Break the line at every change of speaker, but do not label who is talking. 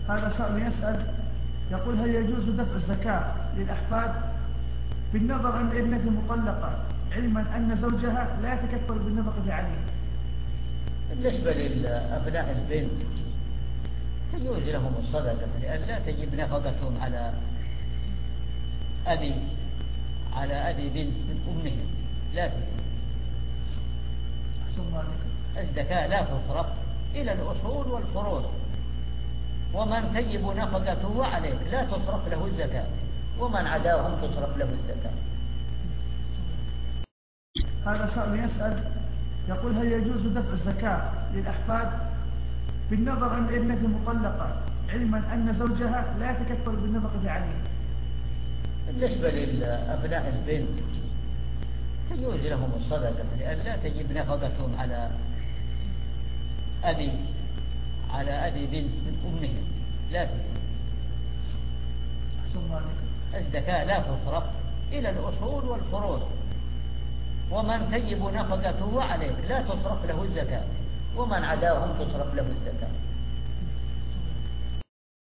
هذا سائل يسأل يقول: هل يجوز دفع الزكاة للأحفاد بالنظر أن ابنته مطلقة علما أن زوجها لا يتكفل بالنفقة عليه؟
بالنسبة لأبناء البنت تجوز لهم الصدقة، لأن لا تجب نفقتهم على أبي بنت أمهم، لا تجب. الزكاة لا تصرف إلى الأصول والفروض، ومن تجب نفقته عليه لا تصرف له الزكاة، ومن عداهم تصرف له الزكاة.
هذا سائل يسأل يقول: هل يجوز دفع الزكاة للأحفاد بالنظر أن ابنته مطلقة علما أن زوجها لا يتكفل بالنفقة عليه؟
بالنسبة لأبناء البنت تجوز لهم الصدقة، لأن لا تجب نفقتهم على أبي بنت أمهم، لا تجب. الزكاة لا تصرف إلى الأصول والفروض، ومن تجب نفقته عليه لا تصرف له الزكاة، ومن عداهم تصرف له الزكاة.